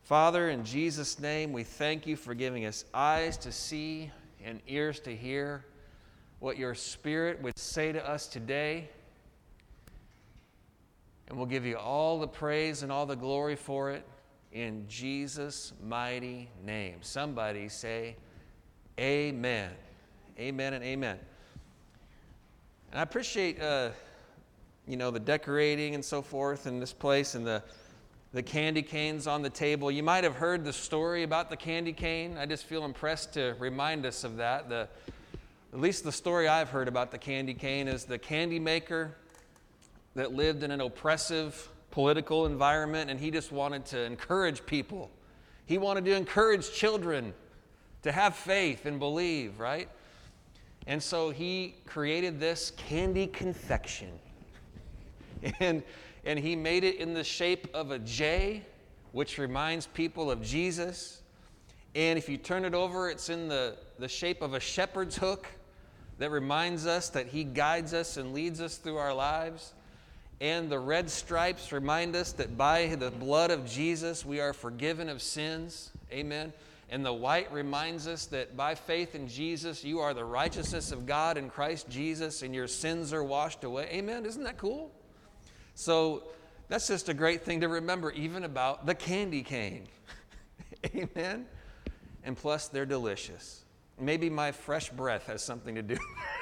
Father, in Jesus' name, we thank you for giving us eyes to see and ears to hear what your Spirit would say to us today. And we'll give you all the praise and all the glory for it in Jesus' mighty name. Somebody say, amen. Amen and amen. And I appreciate, the decorating and so forth in this place and the candy canes on the table. You might have heard the story about the candy cane. I just feel impressed to remind us of that. At least the story I've heard about the candy cane is the candy maker that lived in an oppressive political environment, and he just wanted to encourage people. He wanted to encourage children to have faith and believe, right? And so he created this candy confection. And he made it in the shape of a J, which reminds people of Jesus. And if you turn it over, it's in the shape of a shepherd's hook that reminds us that he guides us and leads us through our lives. And the red stripes remind us that by the blood of Jesus, we are forgiven of sins. Amen. And the white reminds us that by faith in Jesus, you are the righteousness of God in Christ Jesus, and your sins are washed away. Amen. Isn't that cool? So that's just a great thing to remember, even about the candy cane. Amen. And plus, they're delicious. Maybe my fresh breath has something to do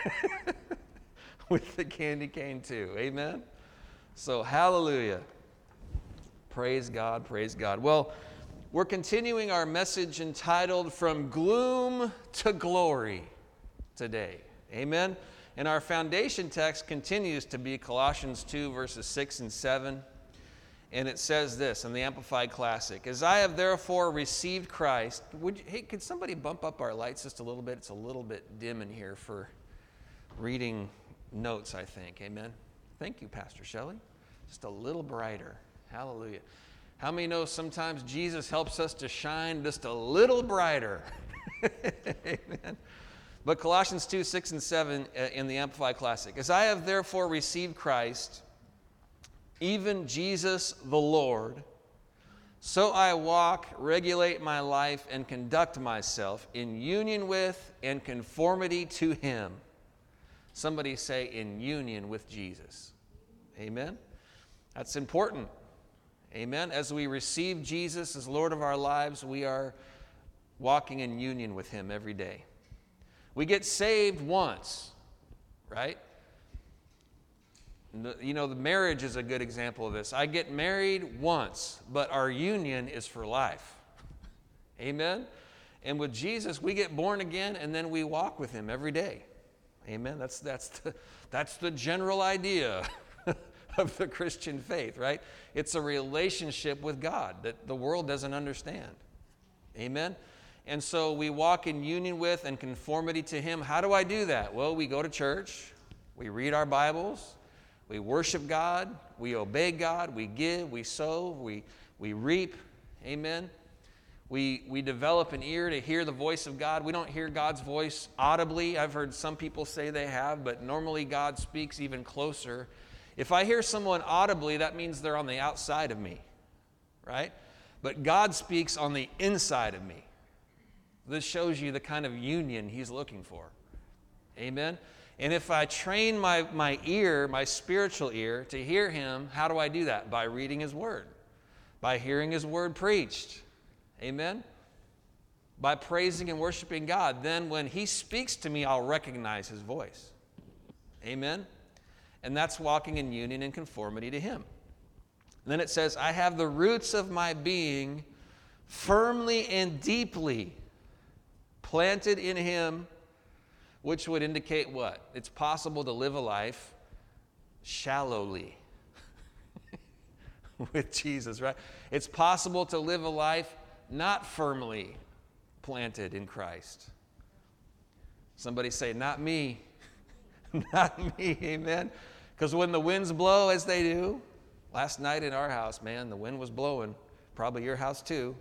with the candy cane too. Amen. So hallelujah. Praise God, praise God. Well, we're continuing our message entitled From Gloom to Glory today. Amen. And our foundation text continues to be Colossians 2, verses 6 and 7. And it says this in the Amplified Classic: As I have therefore received Christ. Could somebody bump up our lights just a little bit? It's a little bit dim in here for reading notes, I think. Amen. Thank you, Pastor Shelley. Just a little brighter. Hallelujah. How many know sometimes Jesus helps us to shine just a little brighter? Amen. But Colossians 2, 6 and 7 in the Amplified Classic. As I have therefore received Christ, even Jesus the Lord, so I walk, regulate my life, and conduct myself in union with and conformity to him. Somebody say, in union with Jesus. Amen. That's important. Amen. As we receive Jesus as Lord of our lives, we are walking in union with him every day. We get saved once, right? The marriage is a good example of this. I get married once, but our union is for life. Amen. And with Jesus, we get born again, and then we walk with him every day. Amen. That's the general idea of the Christian faith, right? It's a relationship with God that the world doesn't understand. Amen. And so we walk in union with and conformity to him. How do I do that? Well, we go to church, we read our Bibles, we worship God, we obey God, we give, we sow, we reap. Amen. We develop an ear to hear the voice of God. We don't hear God's voice audibly. I've heard some people say they have, but normally God speaks even closer. If I hear someone audibly, that means they're on the outside of me, right? But God speaks on the inside of me. This shows you the kind of union he's looking for. Amen? And if I train my ear, my spiritual ear, to hear him, how do I do that? By reading his word. By hearing his word preached. Amen? By praising and worshiping God. Then when he speaks to me, I'll recognize his voice. Amen? And that's walking in union and conformity to him. And then it says, I have the roots of my being firmly and deeply planted in him, which would indicate what? It's possible to live a life shallowly with Jesus, right? It's possible to live a life not firmly planted in Christ. Somebody say, not me. Not me, amen? Because when the winds blow as they do, last night in our house, man, the wind was blowing. Probably your house too.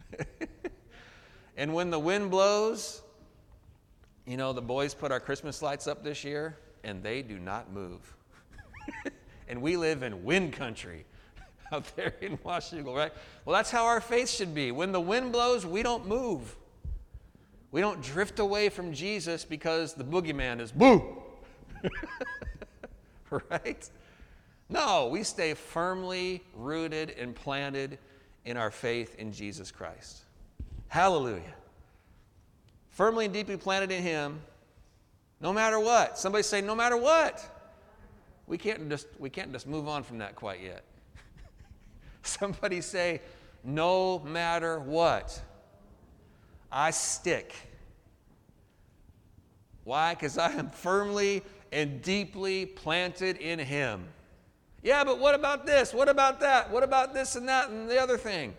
And when the wind blows, the boys put our Christmas lights up this year, and they do not move. And we live in wind country. out there in Washington, right? Well, that's how our faith should be. When the wind blows, we don't move. We don't drift away from Jesus because the boogeyman is boo. Right? No, we stay firmly rooted and planted in our faith in Jesus Christ. Hallelujah. Firmly and deeply planted in Him, no matter what. Somebody say, no matter what. We can't just move on from that quite yet. Somebody say, no matter what. I stick. Why? Because I am firmly and deeply planted in Him. Yeah, but what about this? What about that? What about this and that and the other thing?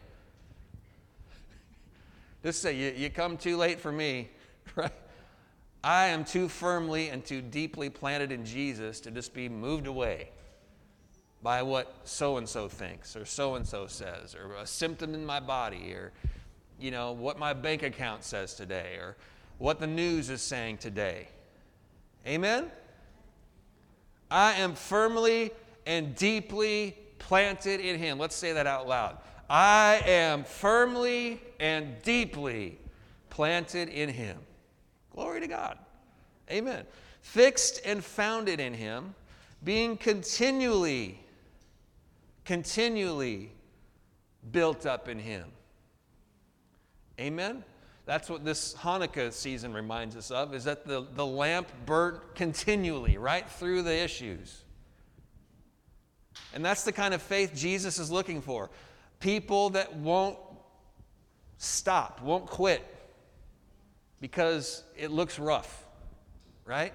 Just say, you come too late for me, right? I am too firmly and too deeply planted in Jesus to just be moved away by what so-and-so thinks or so-and-so says or a symptom in my body or, what my bank account says today or what the news is saying today. Amen? I am firmly and deeply planted in Him. Let's say that out loud. I am firmly and deeply planted in Him. Glory to God. Amen. Fixed and founded in Him, being continually built up in Him. Amen? That's what this Hanukkah season reminds us of, is that the lamp burnt continually, right through the issues. And that's the kind of faith Jesus is looking for. People that won't stop, won't quit, because it looks rough, right?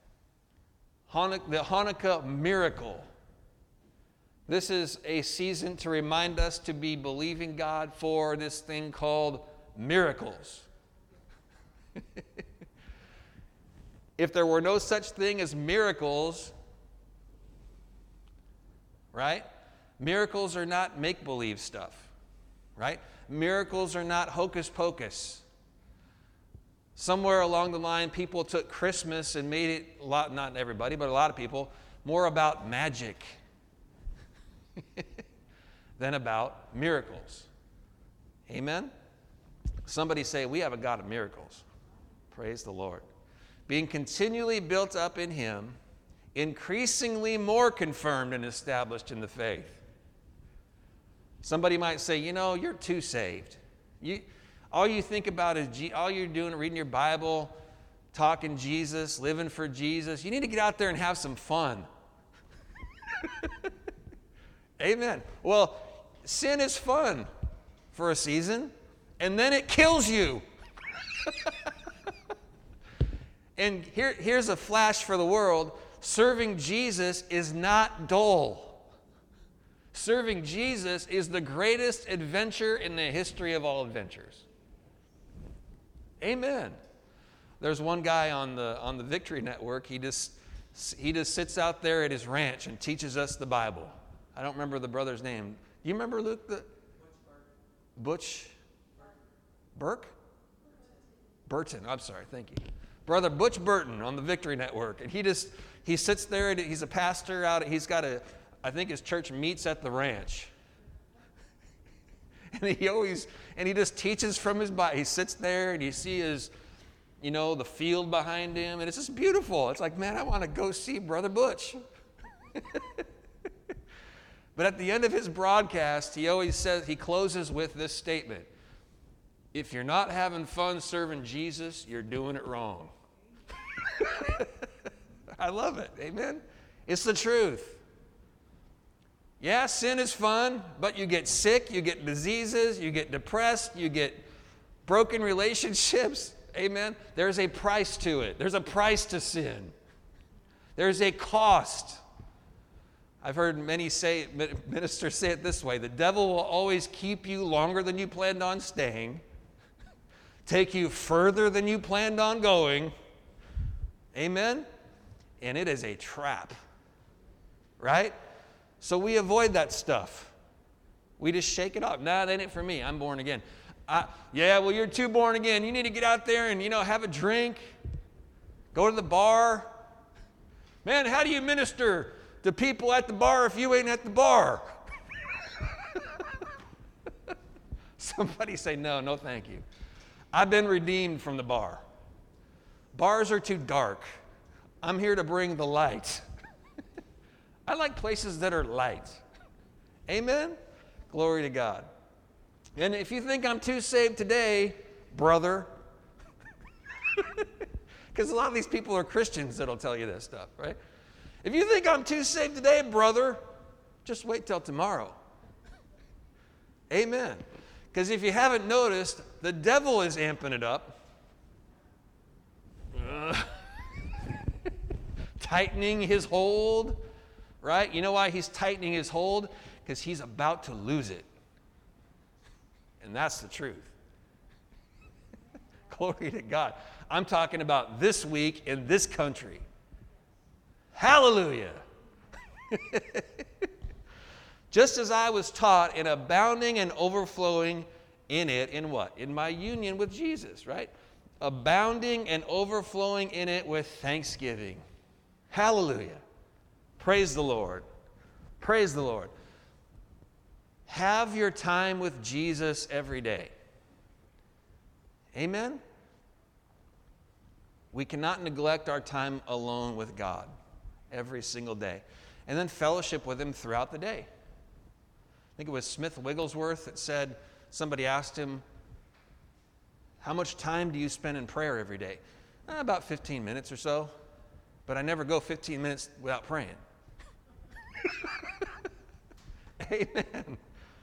The Hanukkah miracle. This is a season to remind us to be believing God for this thing called miracles. If there were no such thing as miracles, right? Miracles are not make-believe stuff, right? Miracles are not hocus pocus. Somewhere along the line, people took Christmas and made it, not everybody, but a lot of people, more about magic than about miracles. Amen? Somebody say, we have a God of miracles. Praise the Lord. Being continually built up in Him, increasingly more confirmed and established in the faith. Somebody might say, you're too saved. All you think about is, all you're doing, reading your Bible, talking Jesus, living for Jesus. You need to get out there and have some fun. Amen. Well, sin is fun for a season, and then it kills you. And here's a flash for the world. Serving Jesus is not dull. Serving Jesus is the greatest adventure in the history of all adventures. Amen. There's one guy on the Victory Network. He just sits out there at his ranch and teaches us the Bible. I don't remember the brother's name. Do you remember, Luke? Butch Burke? Burton. I'm sorry. Thank you. Brother Butch Burton on the Victory Network. And he sits there, and he's a pastor out. He's got I think his church meets at the ranch. And he just teaches from his Bible. He sits there and you see the field behind him. And it's just beautiful. It's like, man, I want to go see Brother Butch. But at the end of his broadcast, he closes with this statement. If you're not having fun serving Jesus, you're doing it wrong. I love it. Amen? It's the truth. Yeah, sin is fun, but you get sick, you get diseases, you get depressed, you get broken relationships. Amen? There's a price to it. There's a price to sin. There's a cost. I've heard many ministers say it this way. The devil will always keep you longer than you planned on staying, take you further than you planned on going. Amen? And it is a trap. Right? So we avoid that stuff. We just shake it off. Nah, that ain't for me. I'm born again. Well, you're too born again. You need to get out there and, have a drink. Go to the bar. Man, how do you minister to people at the bar if you ain't at the bar? Somebody say, no, no thank you. I've been redeemed from the bar. Bars are too dark. I'm here to bring the light. I like places that are light. Amen? Glory to God. And if you think I'm too saved today, brother, because a lot of these people are Christians that'll tell you this stuff, right? If you think I'm too saved today, brother, just wait till tomorrow. Amen. Because if you haven't noticed, the devil is amping it up. Tightening his hold, right? You know why he's tightening his hold? Because he's about to lose it. And that's the truth. Glory to God. I'm talking about this week in this country. Hallelujah. Just as I was taught in abounding and overflowing in it, in what? In my union with Jesus, right? Abounding and overflowing in it with thanksgiving. Hallelujah. Praise the Lord. Praise the Lord. Have your time with Jesus every day. Amen? We cannot neglect our time alone with God every single day. And then fellowship with Him throughout the day. I think it was Smith Wigglesworth that said, somebody asked him, how much time do you spend in prayer every day? About 15 minutes or so. But I never go 15 minutes without praying. Amen.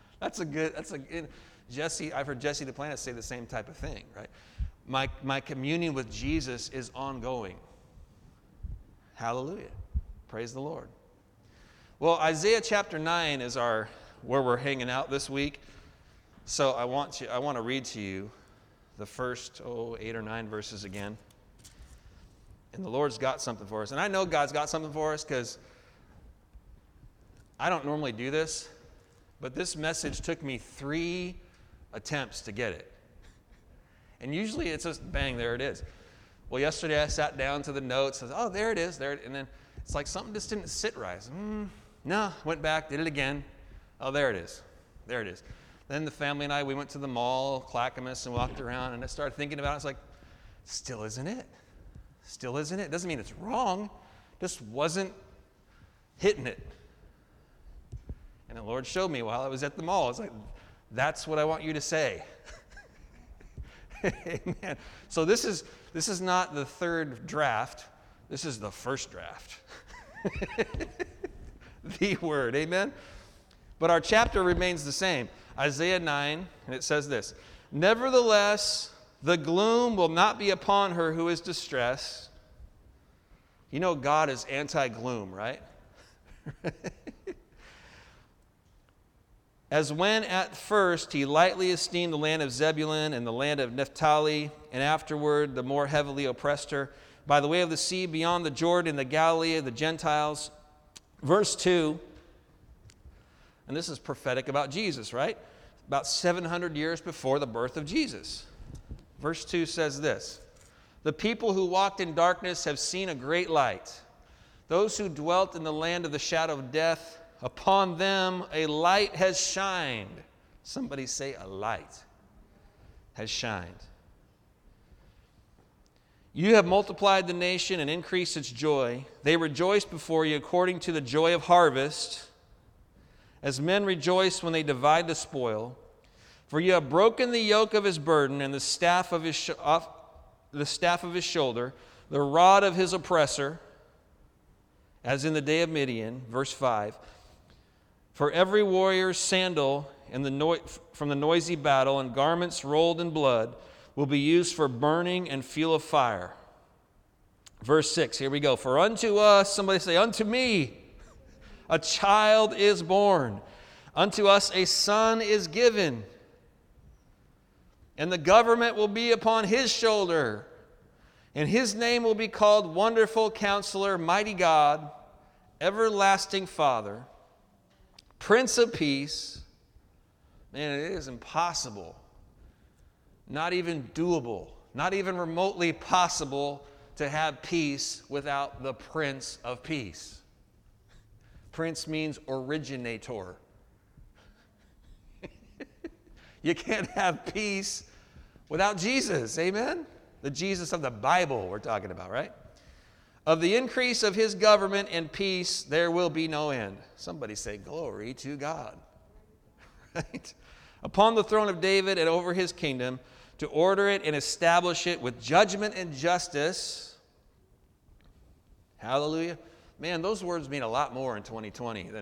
Jesse, I've heard Jesse Duplantis say the same type of thing, right? My communion with Jesus is ongoing. Hallelujah. Praise the Lord. Well, Isaiah chapter 9 is where we're hanging out this week. So I want to read to you the first 8 or 9 verses again. And the Lord's got something for us. And I know God's got something for us because I don't normally do this, but this message took me 3 attempts to get it. And usually it's just bang, there it is. Well, yesterday I sat down to the notes, says, oh, there it is, and then it's like something just didn't sit right. No, went back, did it again. Oh, there it is. There it is. Then the family and I, we went to the mall, Clackamas, and walked around, and I started thinking about it. I was like, still isn't it. Still isn't it. Doesn't mean it's wrong. Just wasn't hitting it. And the Lord showed me while I was at the mall. It's like, that's what I want you to say. Amen. So this is not the third draft. This is the first draft. The word. Amen. But our chapter remains the same. Isaiah 9, and it says this, nevertheless, the gloom will not be upon her who is distressed. You know God is anti-gloom, right? As when at first he lightly esteemed the land of Zebulun and the land of Naphtali, and afterward the more heavily oppressed her, by the way of the sea beyond the Jordan, the Galilee of the Gentiles. Verse 2, and this is prophetic about Jesus, right? About 700 years before the birth of Jesus. Verse 2 says this, the people who walked in darkness have seen a great light. Those who dwelt in the land of the shadow of death, upon them a light has shined. Somebody say, a light has shined. You have multiplied the nation and increased its joy. They rejoice before you according to the joy of harvest, as men rejoice when they divide the spoil. For you have broken the yoke of his burden and the staff of his shoulder, the rod of his oppressor, as in the day of Midian. Verse 5. For every warrior's sandal from the noisy battle and garments rolled in blood will be used for burning and fuel of fire. Verse 6, here we go. For unto us, somebody say, unto me, a child is born. Unto us a son is given. And the government will be upon his shoulder. And his name will be called Wonderful Counselor, Mighty God, Everlasting Father, Prince of Peace. Man, it is impossible, not even doable, not even remotely possible to have peace without the Prince of Peace. Prince means originator. You can't have peace without Jesus. Amen? The Jesus of the Bible we're talking about, right? Of the increase of his government and peace, there will be no end. Somebody say, glory to God. Right? Upon the throne of David and over his kingdom, to order it and establish it with judgment and justice. Hallelujah. Man, those words mean a lot more in 2020 than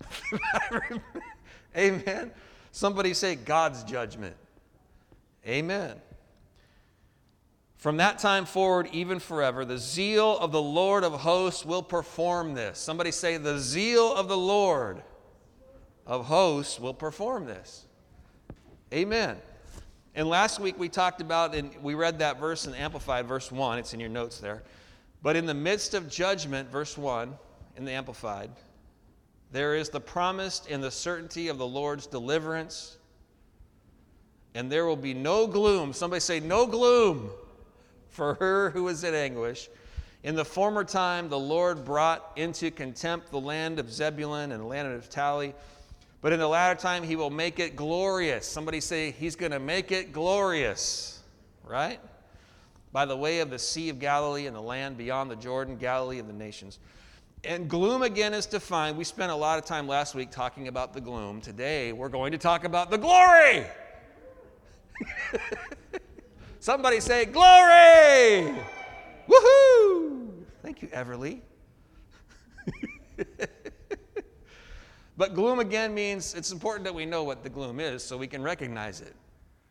Amen. Somebody say God's judgment. Amen. From that time forward, even forever, the zeal of the Lord of hosts will perform this. Somebody say, the zeal of the Lord of hosts will perform this. Amen. And last week we talked about, and we read that verse in Amplified, verse 1. It's in your notes there. But in the midst of judgment, verse 1, in the Amplified, there is the promise and the certainty of the Lord's deliverance, and there will be no gloom. Somebody say, no gloom for her who is in anguish. In the former time, the Lord brought into contempt the land of Zebulun and the land of Naphtali, but in the latter time, he will make it glorious. Somebody say, he's going to make it glorious, right? By the way of the Sea of Galilee and the land beyond the Jordan, Galilee of the nations. And gloom again is defined. We spent a lot of time last week talking about the gloom. Today, we're going to talk about the glory. Somebody say, glory! Woohoo! Thank you, Everly. But gloom again means it's important that we know what the gloom is so we can recognize it.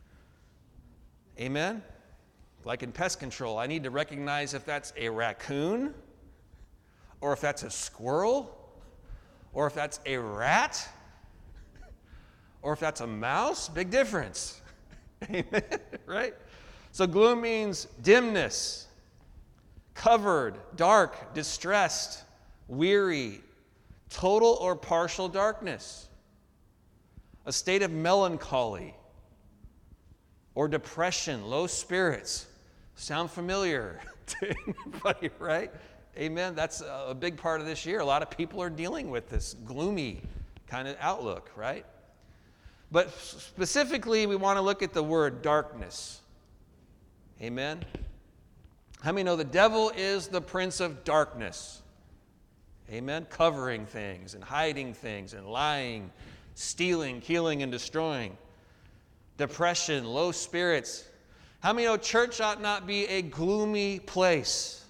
Amen? Like in pest control, I need to recognize if that's a raccoon, or if that's a squirrel, or if that's a rat, or if that's a mouse. Big difference. Amen? Right? So gloom means dimness, covered, dark, distressed, weary, total or partial darkness, a state of melancholy or depression, low spirits. Sound familiar to anybody, right? Amen. That's a big part of this year. A lot of people are dealing with this gloomy kind of outlook, right? But specifically, we want to look at the word darkness. Amen. How many know the devil is the prince of darkness? Amen. Covering things and hiding things and lying, stealing, killing, and destroying. Depression, low spirits. How many know church ought not be a gloomy place?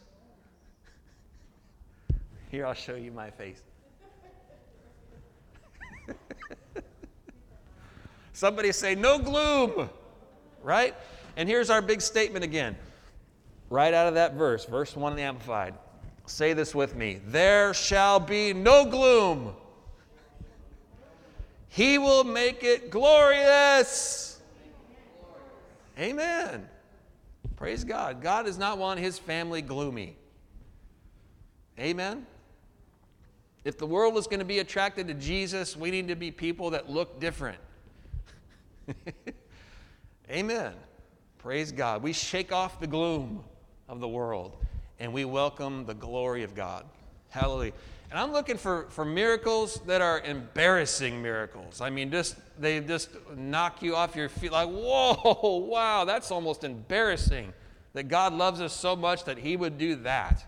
Here, I'll show you my face. Somebody say, no gloom, right? And here's our big statement again, right out of that verse, verse 1 in the Amplified. Say this with me. There shall be no gloom. He will make it glorious. Amen. Praise God. God does not want his family gloomy. Amen. If the world is going to be attracted to Jesus, we need to be people that look different. Amen. Praise God. We shake off the gloom of the world and we welcome the glory of God. Hallelujah. And I'm looking for miracles that are embarrassing miracles. I mean, they just knock you off your feet like, whoa, wow, that's almost embarrassing that God loves us so much that he would do that.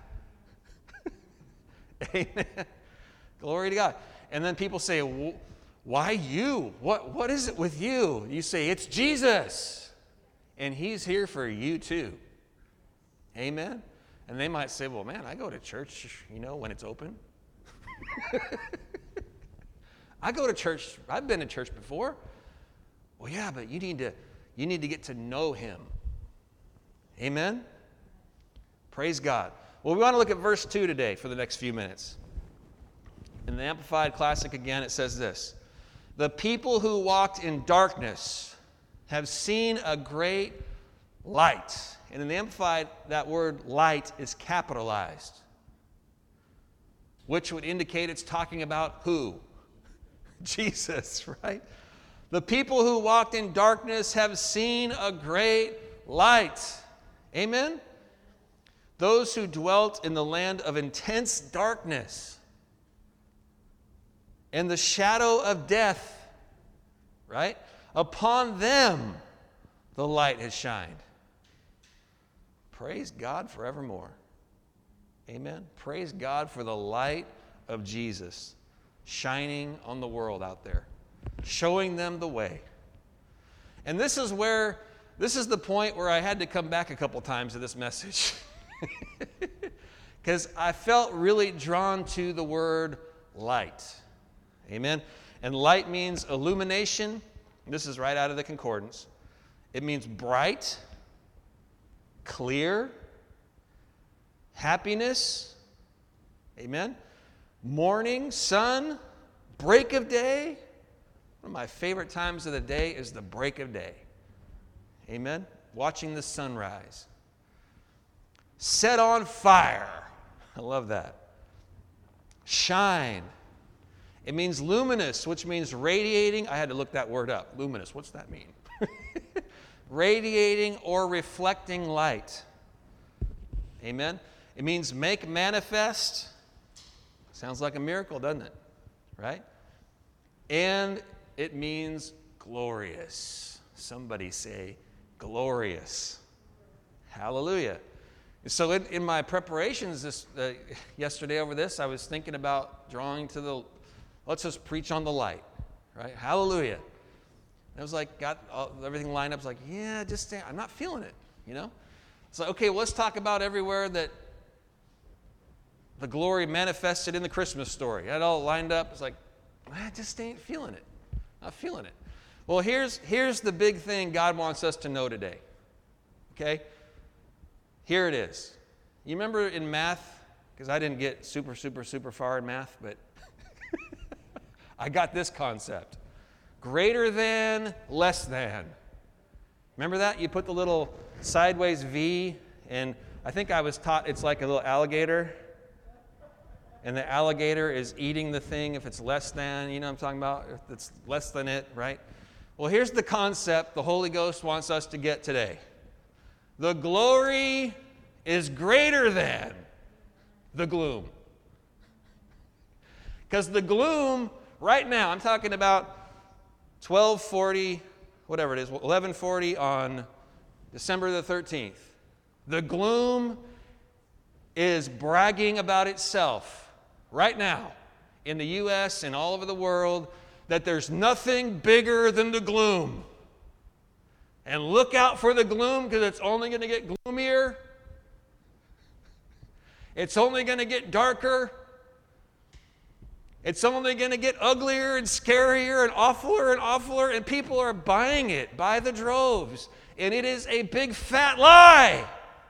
Amen. Glory to God. And then people say, why you? What is it with you? You say, it's Jesus. And he's here for you too. Amen. And they might say, well, man, I go to church, when it's open. I go to church. I've been to church before. Well, yeah, but you need to get to know him. Amen. Praise God. Well, we want to look at verse 2 today for the next few minutes. In the Amplified Classic again, it says this. The people who walked in darkness have seen a great light. And in the Amplified, that word light is capitalized, which would indicate it's talking about who? Jesus, right? The people who walked in darkness have seen a great light. Amen? Those who dwelt in the land of intense darkness and the shadow of death, right? Upon them the light has shined. Praise God forevermore. Amen. Praise God for the light of Jesus shining on the world out there, showing them the way. And this is the point where I had to come back a couple times to this message. Because I felt really drawn to the word light. Amen. And light means illumination. This is right out of the concordance. It means bright, clear, happiness. Amen. Morning, sun, break of day. One of my favorite times of the day is the break of day. Amen. Watching the sunrise. Set on fire. I love that. Shine. It means luminous, which means radiating. I had to look that word up. Luminous, what's that mean? Radiating or reflecting light. Amen. It means make manifest. Sounds like a miracle, doesn't it? Right? And it means glorious. Somebody say glorious. Hallelujah. So in my preparations yesterday over this, I was thinking about drawing to let's just preach on the light, right? Hallelujah. And I was like, got everything lined up. I was like, yeah, I'm not feeling it, you know? So, okay, well, let's talk about everywhere that the glory manifested in the Christmas story. I had it all lined up. It's like, I just ain't feeling it. Not feeling it. Well, here's the big thing God wants us to know today, okay? Here it is. You remember in math, because I didn't get super far in math, but I got this concept. Greater than, less than. Remember that? You put the little sideways V, and I think I was taught it's like a little alligator, and the alligator is eating the thing if it's less than, you know what I'm talking about? If it's less than it, right? Well, here's the concept the Holy Ghost wants us to get today. The glory is greater than the gloom. Because the gloom, right now, I'm talking about 12:40, whatever it is, 11:40 on December the 13th. The gloom is bragging about itself right now in the U.S. and all over the world that there's nothing bigger than the gloom. And look out for the gloom because it's only going to get gloomier. It's only going to get darker. It's only going to get uglier and scarier and awfuler, and people are buying it by the droves. And it is a big fat lie.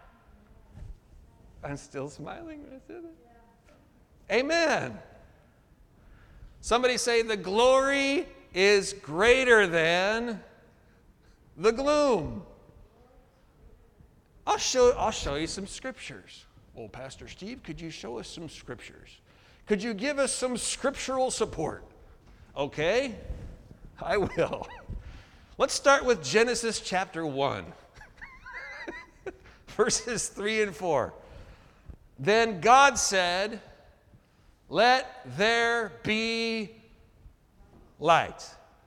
I'm still smiling when I said it. Amen. Somebody say the glory is greater than the gloom. I'll show you some scriptures. Well, Pastor Steve, could you show us some scriptures? Could you give us some scriptural support? Okay, I will. Let's start with Genesis chapter 1, verses 3 and 4. Then God said, "Let there be light."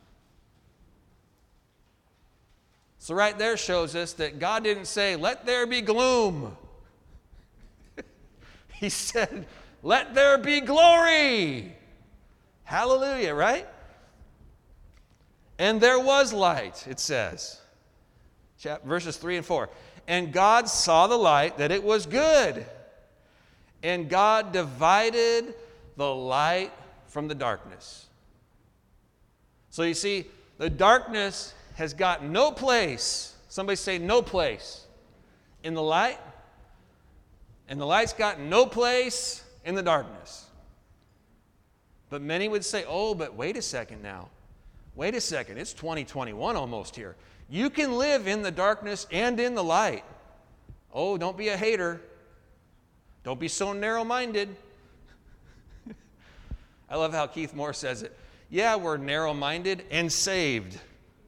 So right there shows us that God didn't say, "Let there be gloom." He said, "Let there be glory." Hallelujah, right? And there was light, it says. Verses 3 and 4. And God saw the light, that it was good. And God divided the light from the darkness. So you see, the darkness has got no place. Somebody say no place in the light. And the light's got no place in the darkness. But many would say, oh, but wait a second now. Wait a second. It's 2021 almost here. You can live in the darkness and in the light. Oh, don't be a hater. Don't be so narrow-minded. I love how Keith Moore says it. Yeah, we're narrow-minded and saved.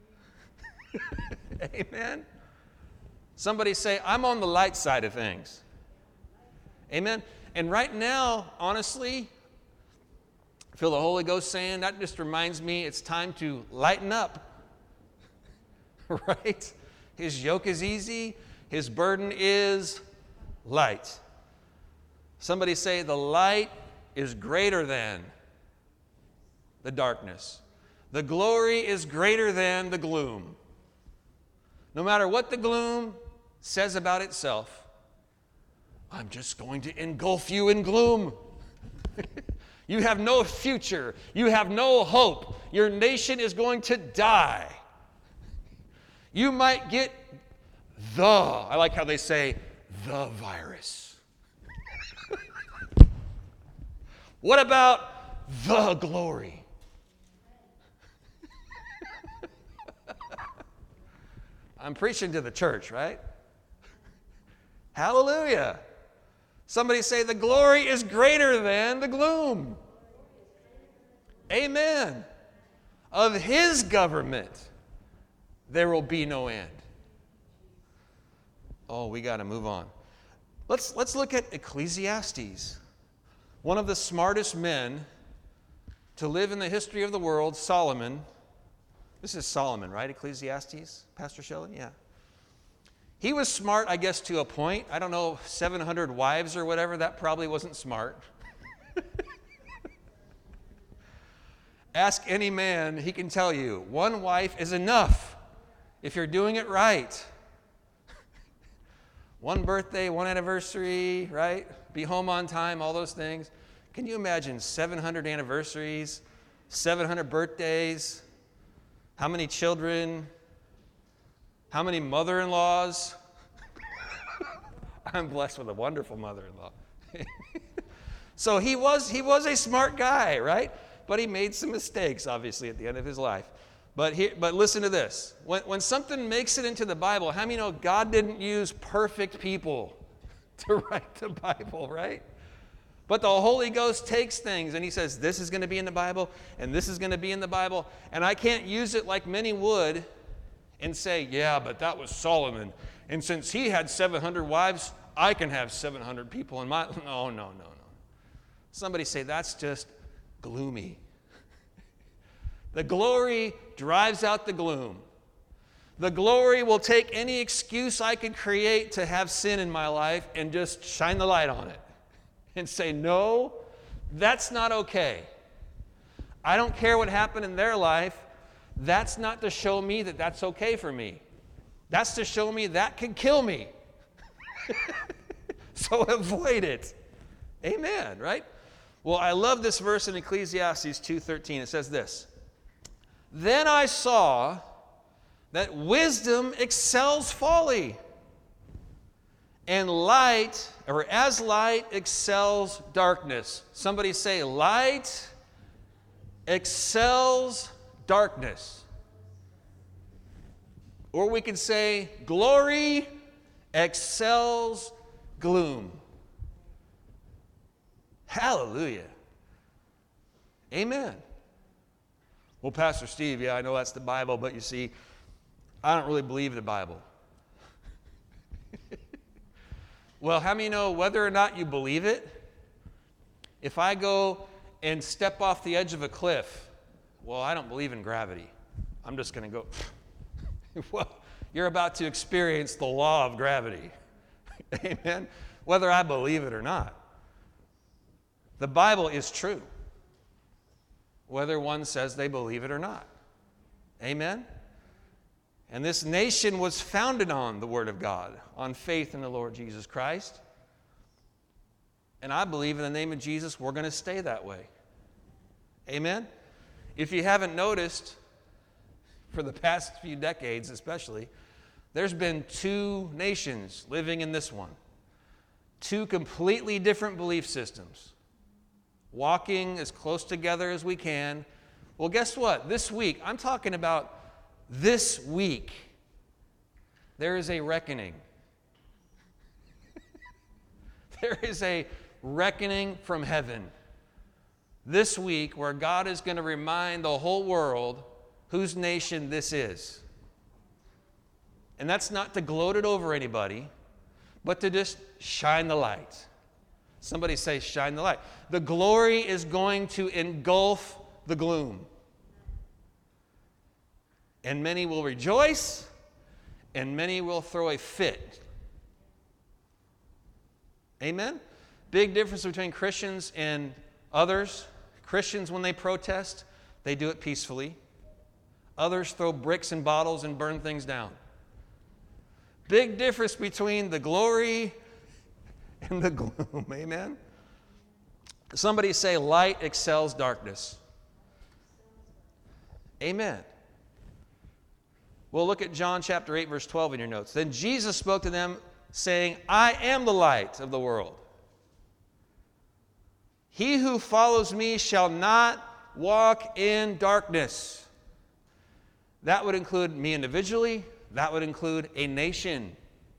Amen? Somebody say, I'm on the light side of things. Amen? And right now, honestly, I feel the Holy Ghost saying, that just reminds me it's time to lighten up. right? His yoke is easy. His burden is light. Somebody say, the light is greater than the darkness. The glory is greater than the gloom. No matter what the gloom says about itself, I'm just going to engulf you in gloom. You have no future. You have no hope. Your nation is going to die. You might get I like how they say, the virus. What about the glory? I'm preaching to the church, right? Hallelujah. Somebody say, the glory is greater than the gloom. Amen. Of his government, there will be no end. Oh, we got to move on. Let's look at Ecclesiastes. One of the smartest men to live in the history of the world, Solomon. This is Solomon, right? Ecclesiastes, Pastor Shelley? Yeah. He was smart, I guess, to a point. I don't know, 700 wives or whatever. That probably wasn't smart. Ask any man, he can tell you, one wife is enough if you're doing it right. One birthday, one anniversary, right? Be home on time, all those things. Can you imagine 700 anniversaries, 700 birthdays? How many children? How many mother-in-laws? I'm blessed with a wonderful mother-in-law. So he was a smart guy, right? But he made some mistakes, obviously, at the end of his life. But listen to this. When something makes it into the Bible, how many know God didn't use perfect people to write the Bible, right? But the Holy Ghost takes things and he says, this is going to be in the Bible and this is going to be in the Bible. And I can't use it like many would and say, yeah, but that was Solomon. And since he had 700 wives, I can have 700 people in my... No. Somebody say, that's just gloomy. The glory drives out the gloom. The glory will take any excuse I could create to have sin in my life and just shine the light on it and say, no, that's not okay. I don't care what happened in their life. That's not to show me that that's okay for me. That's to show me that could kill me. So avoid it. Amen, right? Well, I love this verse in Ecclesiastes 2:13. It says this. Then I saw that wisdom excels folly, and light, or as light excels darkness. Somebody say, light excels darkness. Or we could say, glory excels gloom. Hallelujah. Amen. Well, Pastor Steve, yeah, I know that's the Bible, but you see, I don't really believe the Bible. Well, how many know whether or not you believe it? If I go and step off the edge of a cliff, well, I don't believe in gravity. I'm just going to go. Well, you're about to experience the law of gravity. Amen? Whether I believe it or not. The Bible is true, whether one says they believe it or not. Amen? And this nation was founded on the Word of God, on faith in the Lord Jesus Christ. And I believe in the name of Jesus, we're going to stay that way. Amen? If you haven't noticed, for the past few decades especially, there's been two nations living in this one. Two completely different belief systems. Walking as close together as we can. Well, guess what? This week, I'm talking about this week, there is a reckoning. There is a reckoning from heaven. This week, where God is going to remind the whole world whose nation this is. And that's not to gloat it over anybody, but to just shine the light. Somebody say, shine the light. The glory is going to engulf the gloom. And many will rejoice, and many will throw a fit. Amen? Big difference between Christians and others. Christians, when they protest, they do it peacefully. Others throw bricks and bottles and burn things down. Big difference between the glory and the gloom. Amen? Somebody say, light excels darkness. Amen. Well, look at John chapter 8, verse 12 in your notes. Then Jesus spoke to them, saying, I am the light of the world. He who follows me shall not walk in darkness. That would include me individually. That would include a nation.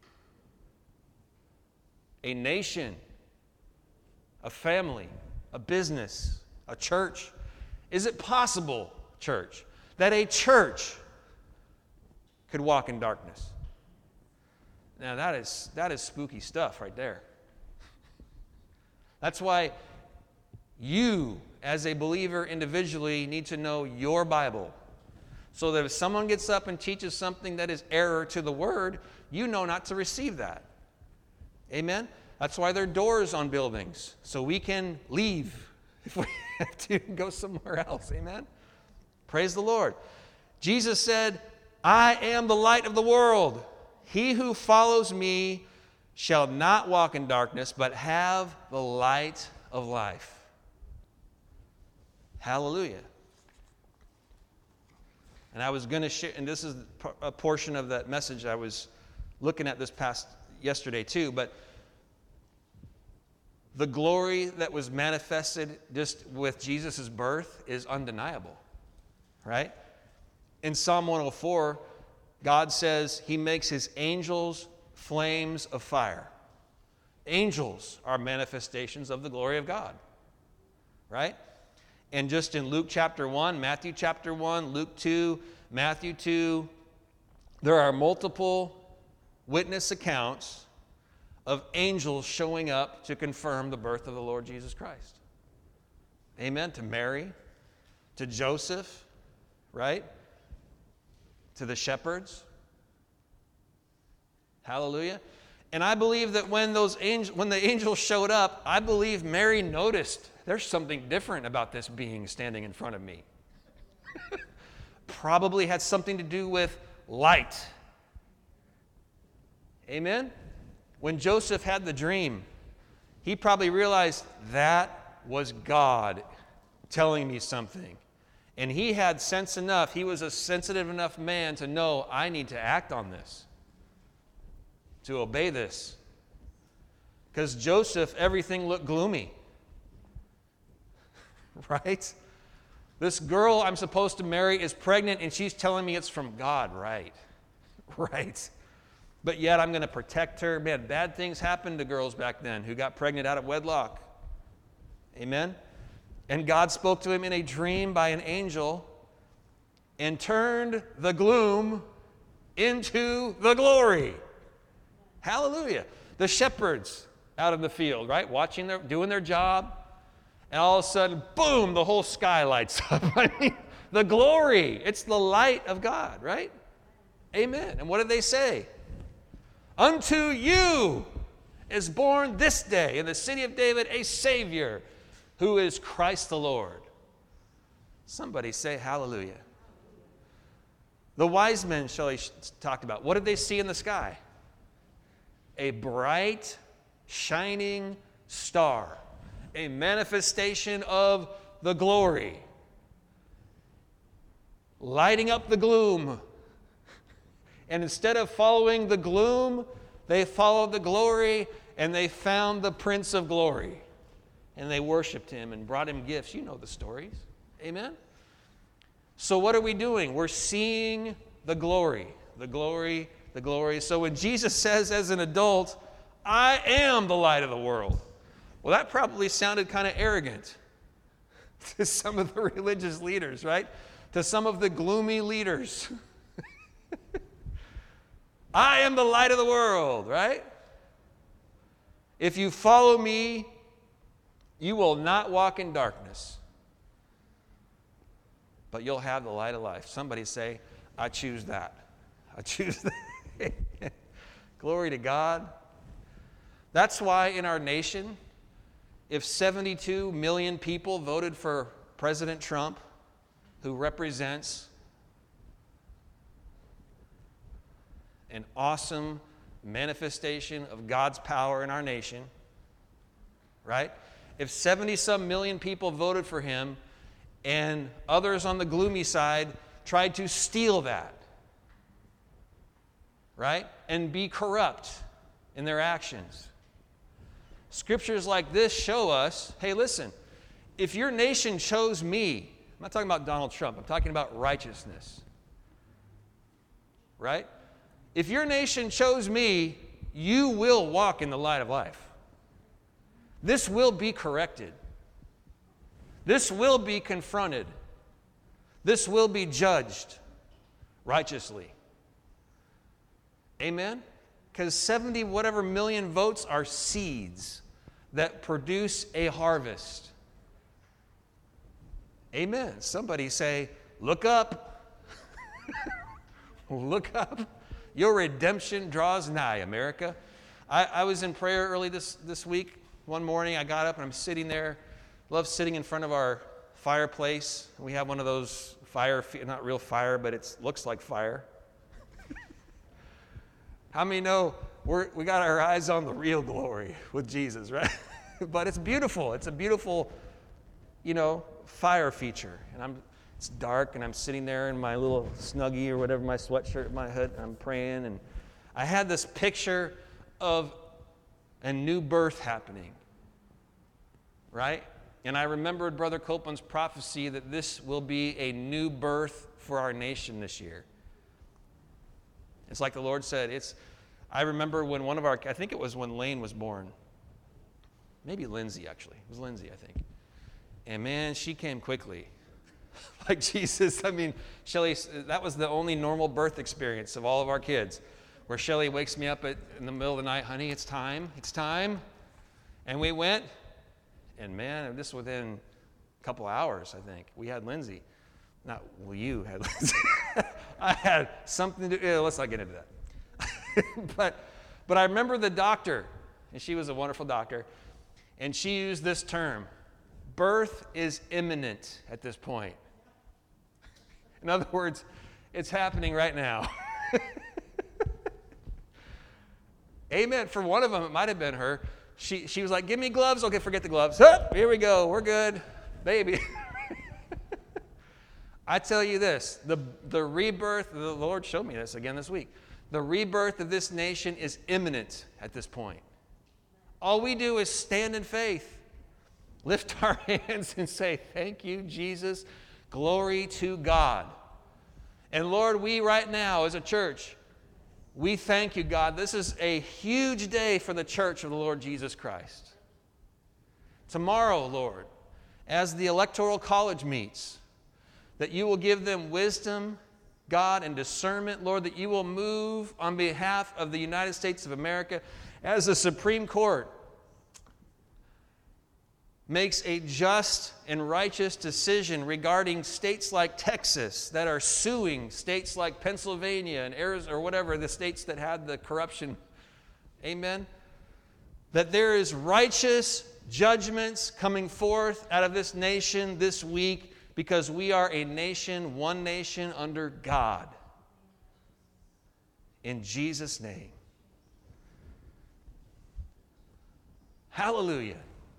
A nation. A family. A business. A church. Is it possible, church, that a church could walk in darkness? Now that is spooky stuff right there. That's why you, as a believer individually, need to know your Bible. So that if someone gets up and teaches something that is error to the Word, you know not to receive that. Amen? That's why there are doors on buildings, so we can leave if we have to go somewhere else. Amen? Praise the Lord. Jesus said, I am the light of the world. He who follows me shall not walk in darkness, but have the light of life. Hallelujah. And I was going to share, and this is a portion of that message I was looking at yesterday too, but the glory that was manifested just with Jesus' birth is undeniable, right? In Psalm 104, God says he makes his angels flames of fire. Angels are manifestations of the glory of God, right? And just in Luke chapter 1, Matthew chapter 1, Luke 2, Matthew 2, there are multiple witness accounts of angels showing up to confirm the birth of the Lord Jesus Christ. Amen? To Mary, to Joseph, right? To the shepherds. Hallelujah. And I believe that when the angels showed up, I believe Mary noticed there's something different about this being standing in front of me. Probably had something to do with light. Amen? When Joseph had the dream, he probably realized that was God telling me something. And he had sense enough, he was a sensitive enough man to know, I need to act on this, to obey this. Because Joseph, everything looked gloomy. Right? This girl I'm supposed to marry is pregnant and she's telling me it's from God, right? Right. But yet I'm going to protect her. Man, bad things happened to girls back then who got pregnant out of wedlock. Amen? And God spoke to him in a dream by an angel and turned the gloom into the glory. Hallelujah. The shepherds out in the field, right? Doing their job. And all of a sudden, boom, the whole sky lights up. I mean, the glory. It's the light of God, right? Amen. And what did they say? Unto you is born this day in the city of David a Savior, who is Christ the Lord. Somebody say hallelujah. The wise men Shelley talked about. What did they see in the sky? A bright, shining star. A manifestation of the glory. Lighting up the gloom. And instead of following the gloom, they followed the glory and they found the Prince of Glory. And they worshiped him and brought him gifts. You know the stories. Amen? So what are we doing? We're seeing the glory. The glory, the glory. So when Jesus says as an adult, I am the light of the world. Well, that probably sounded kind of arrogant to some of the religious leaders, right? To some of the gloomy leaders. I am the light of the world, right? If you follow me, you will not walk in darkness, but you'll have the light of life. Somebody say, I choose that. I choose that. Glory to God. That's why in our nation, if 72 million people voted for President Trump, who represents an awesome manifestation of God's power in our nation, right? If 70-some million people voted for him and others on the gloomy side tried to steal that, right? And be corrupt in their actions. Scriptures like this show us, hey, listen, if your nation chose me, I'm not talking about Donald Trump, I'm talking about righteousness, right? If your nation chose me, you will walk in the light of life. This will be corrected. This will be confronted. This will be judged righteously. Amen? Because 70 whatever million votes are seeds that produce a harvest. Amen. Somebody say, look up. Look up. Your redemption draws nigh, America. I was in prayer early this week. One morning I got up and I'm sitting there. Love sitting in front of our fireplace. We have one of those not real fire, but it looks like fire. How many know we got our eyes on the real glory with Jesus, right? But it's beautiful. It's a beautiful, fire feature. And it's dark, and I'm sitting there in my little Snuggie or whatever, my sweatshirt, my hood, and I'm praying. And I had this picture of a new birth happening, right? And I remembered Brother Copeland's prophecy that this will be a new birth for our nation this year. It's like the Lord said, I remember when I think it was when Lane was born. Maybe Lindsay, actually. It was Lindsay, I think. And man, she came quickly. Like Jesus, Shelly, that was the only normal birth experience of all of our kids, where Shelly wakes me up in the middle of the night, honey, it's time. And we went, and man, this within a couple hours, I think, we had Lindsay. You had Lindsay. I had something to let's not get into that. But I remember the doctor, and she was a wonderful doctor, and she used this term, birth is imminent at this point. In other words, it's happening right now. Amen. For one of them, it might have been her. She was like, give me gloves. Okay, forget the gloves. Here we go. We're good. Baby. I tell you this, the rebirth, the Lord showed me this again this week. The rebirth of this nation is imminent at this point. All we do is stand in faith, lift our hands and say, thank you, Jesus. Glory to God. And Lord, we right now as a church, we thank you, God. This is a huge day for the church of the Lord Jesus Christ. Tomorrow, Lord, as the Electoral College meets, that you will give them wisdom, God, and discernment, Lord, that you will move on behalf of the United States of America as the Supreme Court makes a just and righteous decision regarding states like Texas that are suing states like Pennsylvania and Arizona, or whatever, the states that had the corruption. Amen? That there is righteous judgments coming forth out of this nation this week, because we are a nation, one nation under God. In Jesus' name. Hallelujah.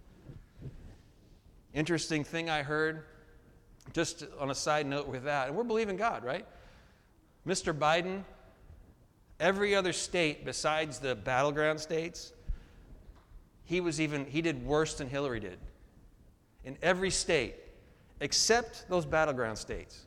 Interesting thing I heard, just on a side note with that, and we're believing God, right? Mr. Biden, every other state besides the battleground states, he did worse than Hillary did. In every state, except those battleground states.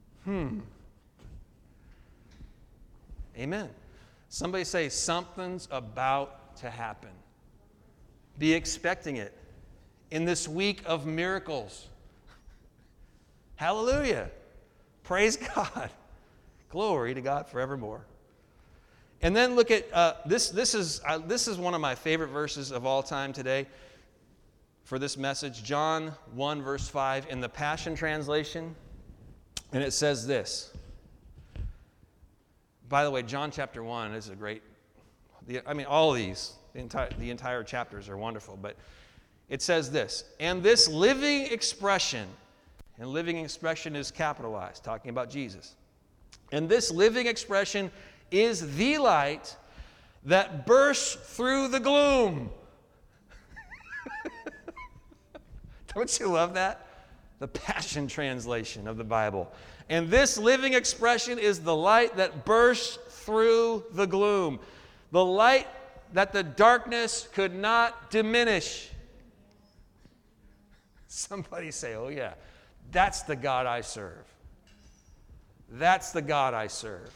Amen. Somebody say, something's about to happen. Be expecting it in this week of miracles. Hallelujah. Praise God. Glory to God forevermore. And then look at this. This is one of my favorite verses of all time today for this message. John 1, verse 5 in the Passion Translation. And it says this: By the way, John chapter 1 is a great, all of these, the entire chapters are wonderful, but it says this, and this living expression, and living expression is capitalized, talking about Jesus. And this living expression is the light that bursts through the gloom. Don't you love that? The Passion Translation of the Bible. And this living expression is the light that bursts through the gloom. The light that the darkness could not diminish. Somebody say, oh yeah, that's the God I serve. That's the God I serve.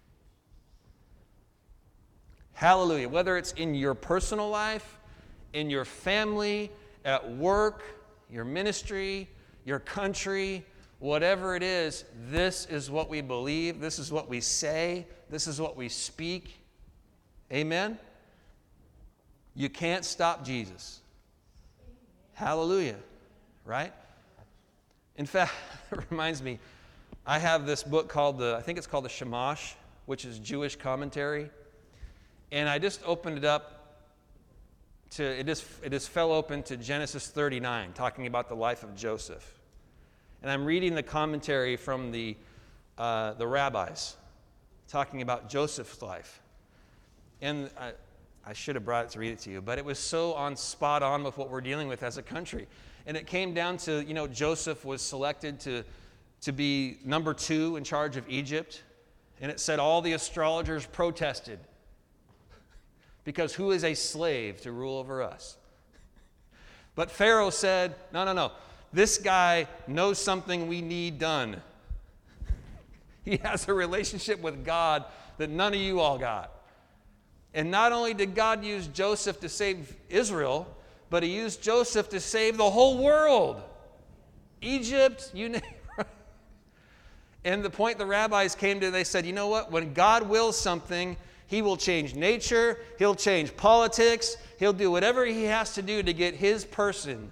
Hallelujah. Whether it's in your personal life, in your family, at work, your ministry, your country, whatever it is, this is what we believe, this is what we say, this is what we speak. Amen? You can't stop Jesus. Hallelujah. Right? In fact, it reminds me, I have this book called I think it's called the Shamash, which is Jewish commentary. And I just opened it up it just fell open to Genesis 39, talking about the life of Joseph. And I'm reading the commentary from the rabbis, talking about Joseph's life. And I should have brought it to read it to you, but it was so spot on with what we're dealing with as a country. And it came down to, Joseph was selected to be number 2 in charge of Egypt. And it said all the astrologers protested. Because who is a slave to rule over us? But Pharaoh said, no. This guy knows something we need done. He has a relationship with God that none of you all got. And not only did God use Joseph to save Israel, but he used Joseph to save the whole world. Egypt, you name it. And the point the rabbis came to, they said, you know what? When God wills something, he will change nature, he'll change politics, he'll do whatever he has to do to get his person.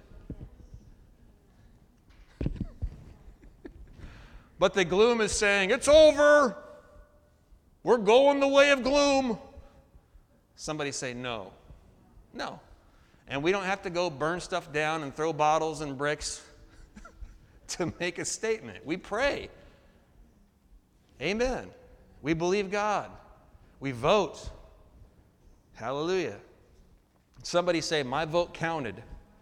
But the gloom is saying, it's over. We're going the way of gloom. Somebody say no. No. And we don't have to go burn stuff down and throw bottles and bricks to make a statement. We pray. Amen. We believe God. We vote. Hallelujah. Somebody say, my vote counted.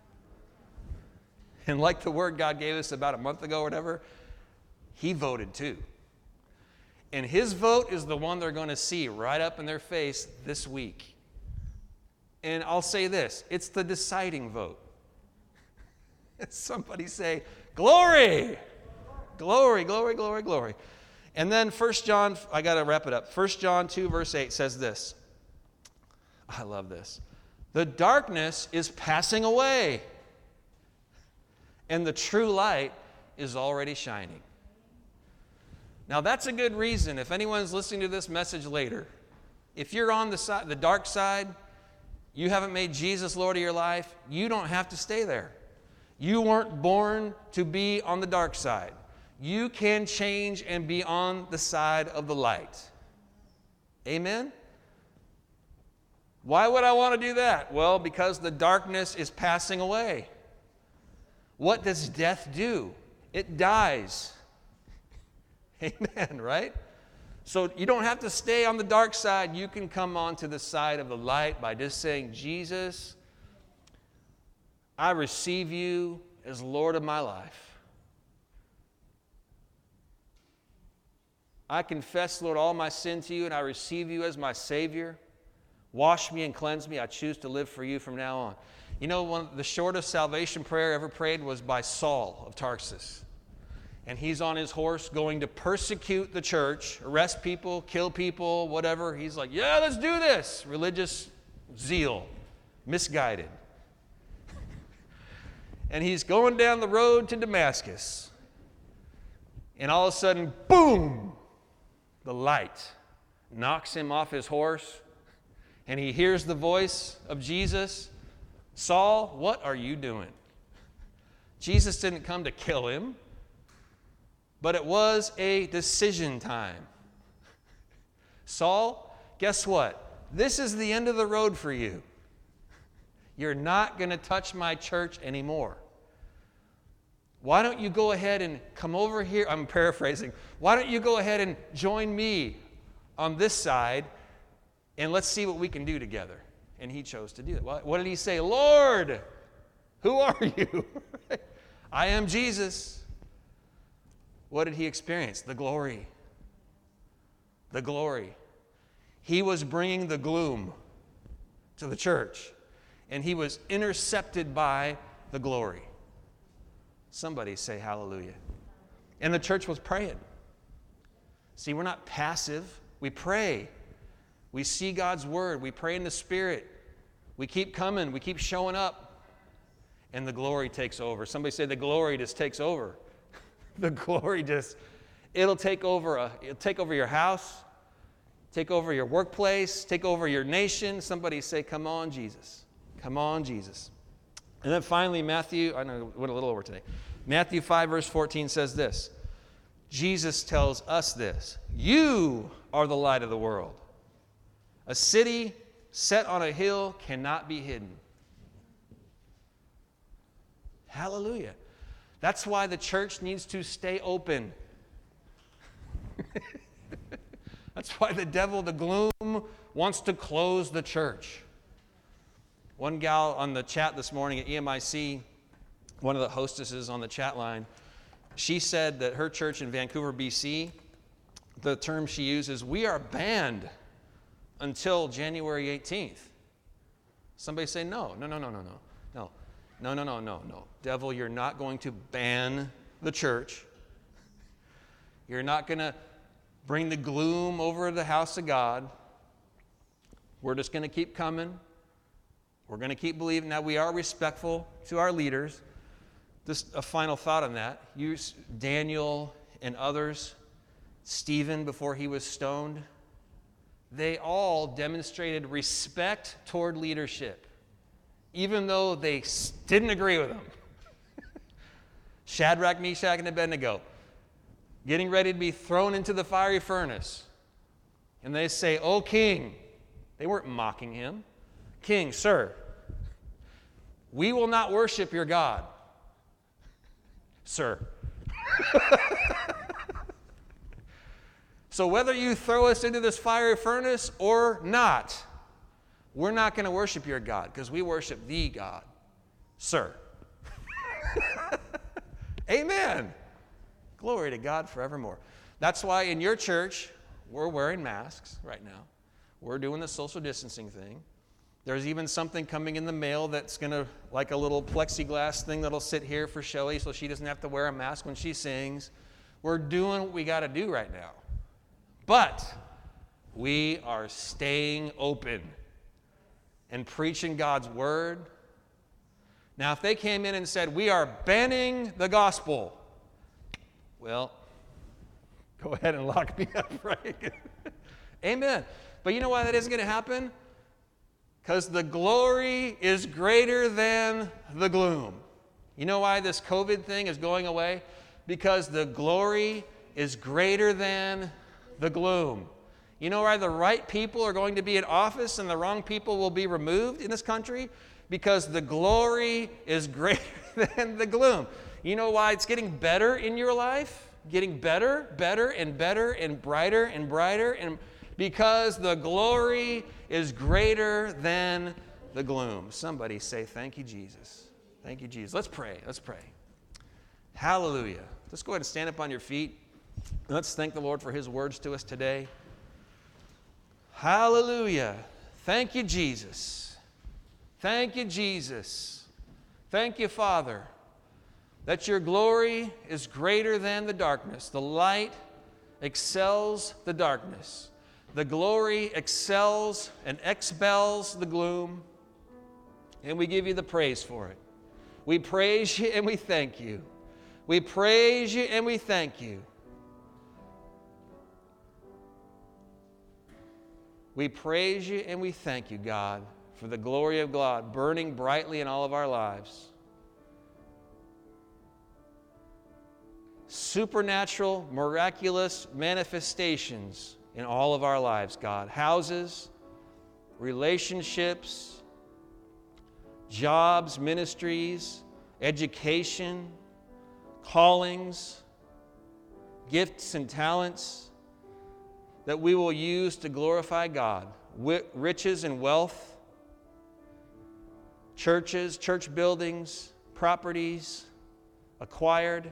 And like the word God gave us about a month ago or whatever, he voted too. And his vote is the one they're going to see right up in their face this week. And I'll say this, it's the deciding vote. Somebody say, glory! Glory, glory, glory, glory. And then 1 John, I got to wrap it up. 1 John 2 verse 8 says this. I love this. The darkness is passing away, and the true light is already shining. Now that's a good reason, if anyone's listening to this message later, if you're on the dark side, you haven't made Jesus Lord of your life, you don't have to stay there. You weren't born to be on the dark side. You can change and be on the side of the light. Amen? Why would I want to do that? Well, because the darkness is passing away. What does death do? It dies. Amen, right? So you don't have to stay on the dark side. You can come onto the side of the light by just saying, Jesus, I receive you as Lord of my life. I confess, Lord, all my sin to you, and I receive you as my Savior. Wash me and cleanse me. I choose to live for you from now on. You know, the shortest salvation prayer ever prayed was by Saul of Tarsus. And he's on his horse going to persecute the church, arrest people, kill people, whatever. He's like, yeah, let's do this. Religious zeal, misguided. And he's going down the road to Damascus. And all of a sudden, boom! The light knocks him off his horse, and he hears the voice of Jesus. Saul, what are you doing? Jesus didn't come to kill him, but it was a decision time. Saul, guess what? This is the end of the road for you. You're not going to touch my church anymore. Why don't you go ahead and come over here? I'm paraphrasing. Why don't you go ahead and join me on this side, and let's see what we can do together. And he chose to do it. What did he say? Lord, who are you? I am Jesus. What did he experience? The glory. The glory. He was bringing the gloom to the church, and he was intercepted by the glory. Somebody say hallelujah. And the church was praying. See, we're not passive. We pray. We see God's word. We pray in the Spirit. We keep coming. We keep showing up. And the glory takes over. Somebody say the glory just takes over. The glory just, it'll take over your house, take over your workplace, take over your nation. Somebody say, come on, Jesus. Come on, Jesus. And then finally, Matthew, I know we went a little over today. Matthew 5, verse 14 says this. Jesus tells us this. You are the light of the world. A city set on a hill cannot be hidden. Hallelujah. That's why the church needs to stay open. That's why the devil, the gloom, wants to close the church. One gal on the chat this morning at EMIC, one of the hostesses on the chat line, she said that her church in Vancouver, BC, the term she uses, we are banned until January 18th. Somebody say no. Devil, you're not going to ban the church. You're not going to bring the gloom over the house of God. We're just going to keep coming. We're going to keep believing. Now, we are respectful to our leaders. Just a final thought on that. Daniel and others, Stephen before he was stoned, they all demonstrated respect toward leadership, even though they didn't agree with them. Shadrach, Meshach, and Abednego, getting ready to be thrown into the fiery furnace. And they say, "O king," they weren't mocking him. "King, sir, we will not worship your God." Sir. So whether you throw us into this fiery furnace or not, we're not going to worship your God because we worship the God. Sir. Amen. Glory to God forevermore. That's why in your church, we're wearing masks right now. We're doing the social distancing thing. There's even something coming in the mail that's going to, like a little plexiglass thing that'll sit here for Shelly so she doesn't have to wear a mask when she sings. We're doing what we got to do right now. But we are staying open and preaching God's word. Now, if they came in and said, "We are banning the gospel," well, go ahead and lock me up, right? Amen. But you know why that isn't going to happen? Because the glory is greater than the gloom. You know why this COVID thing is going away? Because the glory is greater than the gloom. You know why the right people are going to be in office and the wrong people will be removed in this country? Because the glory is greater than the gloom. You know why it's getting better in your life? Getting better and brighter and brighter, and because the glory is greater than the gloom. Somebody say, "Thank you, Jesus." Thank you, Jesus. Let's pray. Hallelujah. Let's go ahead and stand up on your feet. Let's thank the Lord for his words to us today. Hallelujah. Thank you, Jesus. Thank you, Jesus. Thank you, Father, that your glory is greater than the darkness. The light excels the darkness. The glory excels and expels the gloom. And we give you the praise for it. We praise you and we thank you. We praise you and we thank you. We praise you and we thank you, God, for the glory of God burning brightly in all of our lives. Supernatural, miraculous manifestations in all of our lives, God. Houses, relationships, jobs, ministries, education, callings, gifts and talents that we will use to glorify God. Riches and wealth, churches, church buildings, properties acquired,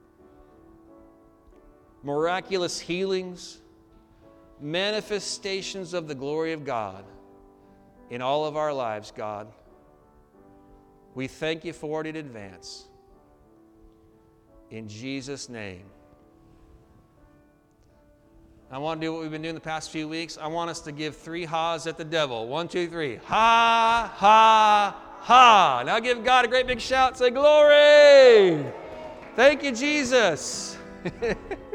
miraculous healings, manifestations of the glory of God in all of our lives, God. We thank you for it in advance. In Jesus' name. I want to do what we've been doing the past few weeks. I want us to give 3 ha's at the devil. 1, 2, 3. Ha, ha, ha. Now give God a great big shout. Say, glory. Thank you, Jesus.